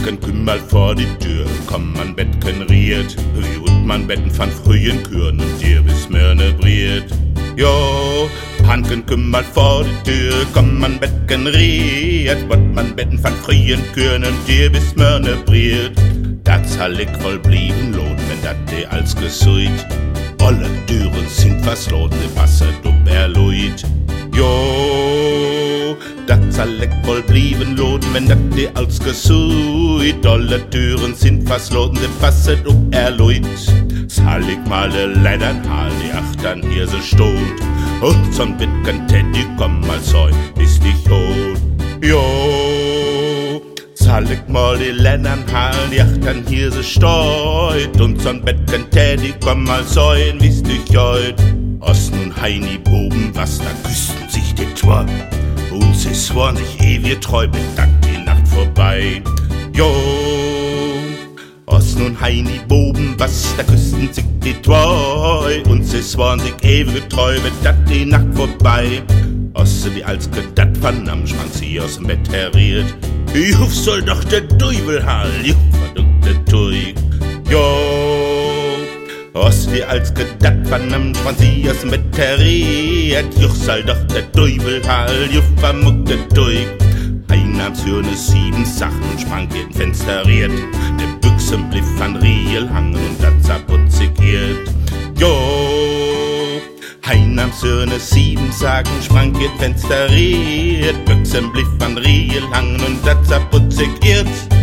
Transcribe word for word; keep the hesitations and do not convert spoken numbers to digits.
Hanken kümmerl vor die Tür, komm man Bettken riert, wie und man Betten van frühen Küren und dir bis Mörne briert. Jo, Hanken kümmerl vor die Tür, komm man Bettken riert, wat man Betten van frühen Küren und dir bis Mörne briert. Dat zal ik wohl blieben lot, wenn dat de als gesuit. Alle Türen sind versloten, de Wasser dupp erluit. Jo, dat zal ik wohl blieben lot, wenn dat de als gesuit. Alle Türen sind versloten, de Wasser dupp erluit. Zal ik mal de Leidern hal, die Achtern hier so stot. Und zum Bitken Teddy komm mal so, ist dich tot. Jo, zal ik mal die Ländern halen, die Achtern hier so steut. Und zum Bettken Teddy komm mal säuen, wie's dich heut. Osten und Heini boben, was da küssten sich die Tor. Und sie sworn sich ewig treu, bis dat die Nacht vorbei. Jo, Osten und Heini boben, was da küssten sich die Treu. Und sie sworn sich ewig treu, bis dat die Nacht vorbei. Osse, die als gedat vernahm, schwang sie aus dem Bett herriert. Juf soll doch der Teufel hall, juf verduckte Tuig. Jo, Osse, die als gedat vernahm, schwang sie aus dem Bett herriert. Juf soll doch der Teufel hall, juf vermuckte Tuig. Einams Hürne sieben Sachen und sprang in Fenster riert. Der Büchsen blieb van Riel hangen und dat zaputzigiert. Jo, Einams Hürne sieben Sachen sprang in Fenster riert. Büchsen blieb van Riel hangen und dat zaputzigiert.